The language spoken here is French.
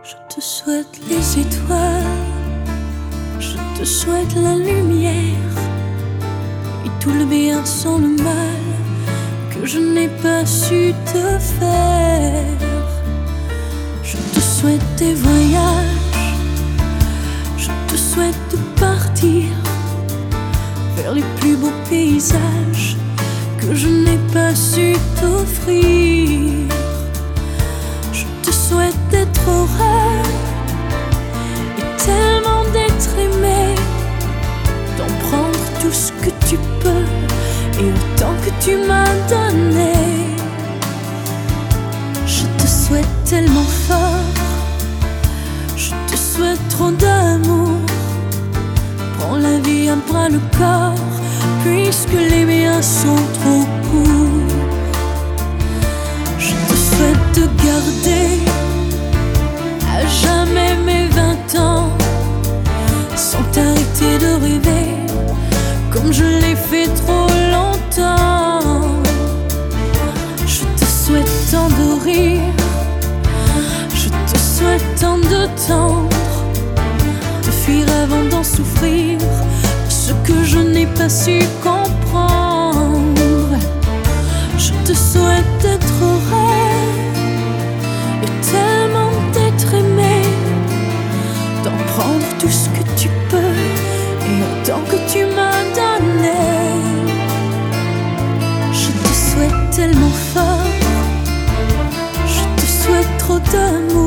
Je te souhaite les étoiles, je te souhaite la lumière et tout le bien sans le mal que je n'ai pas su te faire. Je te souhaite des voyages, je te souhaite de partir vers les plus beaux paysages que je n'ai pas su t'offrir. Je te souhaite d'être heureux et tellement d'être aimé, d'en prendre tout ce que tu peux et autant que tu m'as donné. Je te souhaite tellement fort, je te souhaite trop d'amour. Prends la vie à bras le corps, puisque les miens sont trop courts. Je te souhaite de garder à jamais mes 20 ans, sans t'arrêter de rêver comme je l'ai fait trop longtemps. Je te souhaite tant de rire, je te souhaite tant de tendre, de fuir avant d'en souffrir ce que je n'ai pas su comprendre. Je te souhaite d'être heureux et tellement d'être aimé, d'en prendre tout ce que tu peux et autant que tu m'as donné. Je te souhaite tellement fort, je te souhaite trop d'amour.